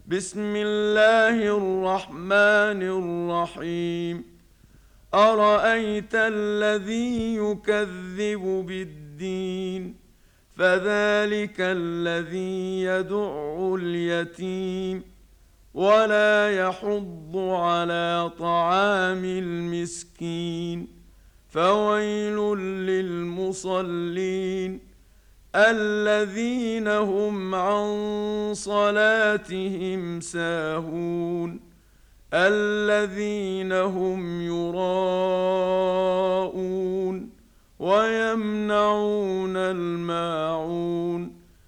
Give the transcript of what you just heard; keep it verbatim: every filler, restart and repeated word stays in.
بسم الله الرحمن الرحيم. أرأيت الذي يكذب بالدين فذلك الذي يدع اليتيم ولا يحض على طعام المسكين فويل للمصلين الذين هم عن صلاتهم ساهون الذين هم يراءون ويمنعون الماعون